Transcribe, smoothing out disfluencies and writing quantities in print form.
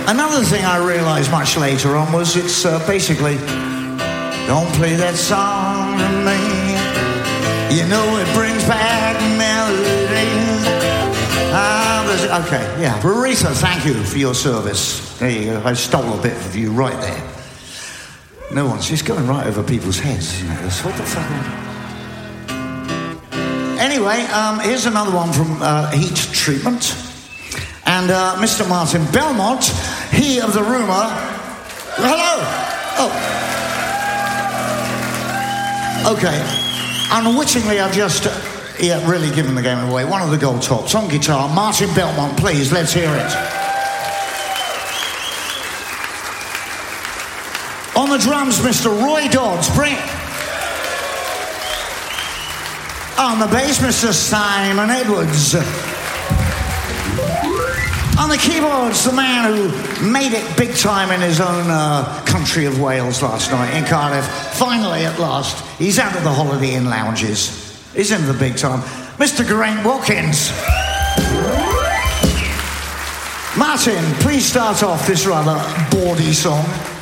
Another thing I realised much later on was it's basically, don't play that song to me. You know it brings back melodies. Okay, yeah. Aretha, thank you for your service. There you go. I stole a bit of you right there. No one's just going right over people's heads. You know, what the fuck? Anyway, here's another one from Heat Treatment. And Mr. Martin Belmont, he of the rumour... Hello! Oh. Okay. Unwittingly, I've just... really given the game away. One of the gold tops. On guitar, Martin Belmont, please, let's hear it. On the drums, Mr. Roy Dodds, bring it. On the bass, Mr. Simon Edwards. On the keyboards, the man who made it big time in his own country of Wales last night in Cardiff. Finally, at last, he's out of the Holiday Inn lounges. He's in the big time. Mr. Geraint Watkins. Martin, please start off this rather bawdy song.